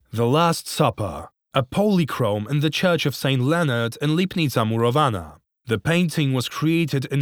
The Last Supper, a polychrome in the Church of St. Leonard in Lipnica Murowana. The painting was created in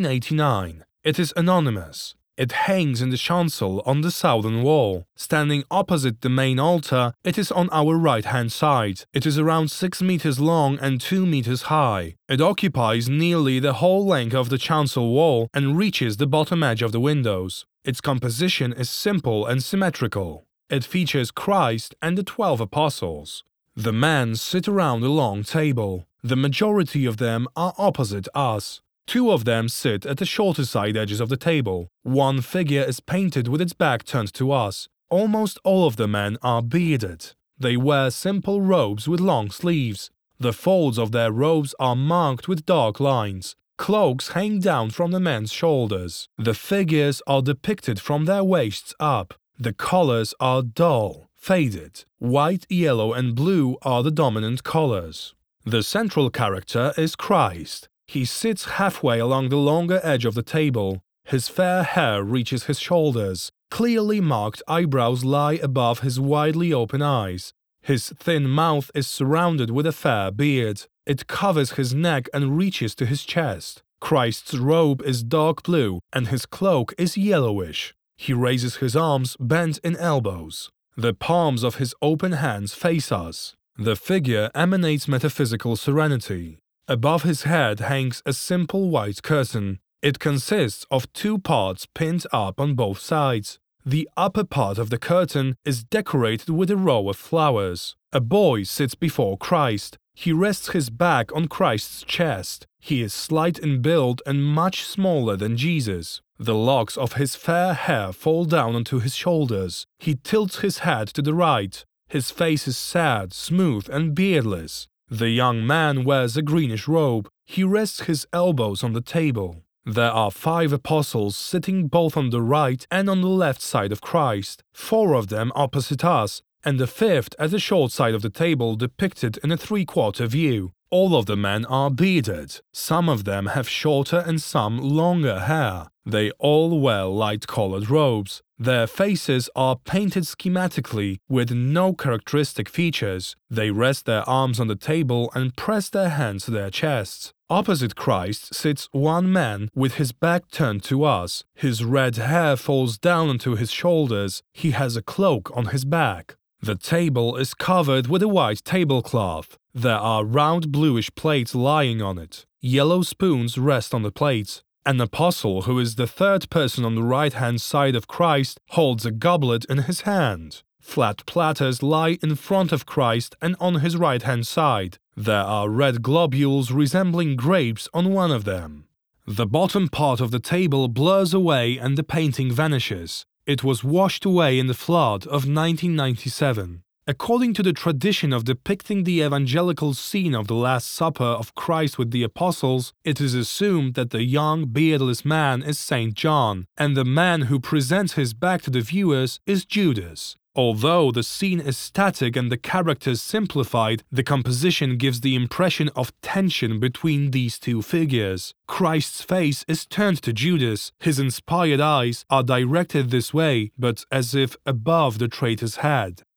1689. It is anonymous. It hangs in the chancel on the southern wall. Standing opposite the main altar, it is on our right-hand side. It is around 6 meters long and 2 meters high. It occupies nearly the whole length of the chancel wall and reaches the bottom edge of the windows. Its composition is simple and symmetrical. It features Christ and the 12 apostles. The men sit around a long table. The majority of them are opposite us. 2 of them sit at the shorter side edges of the table. 1 figure is painted with its back turned to us. Almost all of the men are bearded. They wear simple robes with long sleeves. The folds of their robes are marked with dark lines. Cloaks hang down from the men's shoulders. The figures are depicted from their waists up. The colors are dull, faded. White, yellow and blue are the dominant colors. The central character is Christ. He sits halfway along the longer edge of the table. His fair hair reaches his shoulders. Clearly marked eyebrows lie above his widely open eyes. His thin mouth is surrounded with a fair beard. It covers his neck and reaches to his chest. Christ's robe is dark blue and his cloak is yellowish. He raises his arms bent in elbows. The palms of his open hands face us. The figure emanates metaphysical serenity. Above his head hangs a simple white curtain. It consists of 2 parts pinned up on both sides. The upper part of the curtain is decorated with a row of flowers. A boy sits before Christ. He rests his back on Christ's chest. He is slight in build and much smaller than Jesus. The locks of his fair hair fall down onto his shoulders. He tilts his head to the right. His face is sad, smooth and beardless. The young man wears a greenish robe. He rests his elbows on the table. There are 5 apostles sitting both on the right and on the left side of Christ, 4 of them opposite us, and the 5th at the short side of the table depicted in a 3/4 view. All of the men are bearded. Some of them have shorter and some longer hair. They all wear light-colored robes. Their faces are painted schematically with no characteristic features. They rest their arms on the table and press their hands to their chests. Opposite Christ sits 1 man with his back turned to us. His red hair falls down onto his shoulders. He has a cloak on his back. The table is covered with a white tablecloth. There are round bluish plates lying on it. Yellow spoons rest on the plates. An apostle, who is the 3rd person on the right-hand side of Christ, holds a goblet in his hand. Flat platters lie in front of Christ and on his right-hand side. There are red globules resembling grapes on one of them. The bottom part of the table blurs away and the painting vanishes. It was washed away in the flood of 1997. According to the tradition of depicting the evangelical scene of the Last Supper of Christ with the apostles, it is assumed that the young, beardless man is Saint John, and the man who presents his back to the viewers is Judas. Although the scene is static and the characters simplified, the composition gives the impression of tension between these 2 figures. Christ's face is turned to Judas. His inspired eyes are directed this way, but as if above the traitor's head.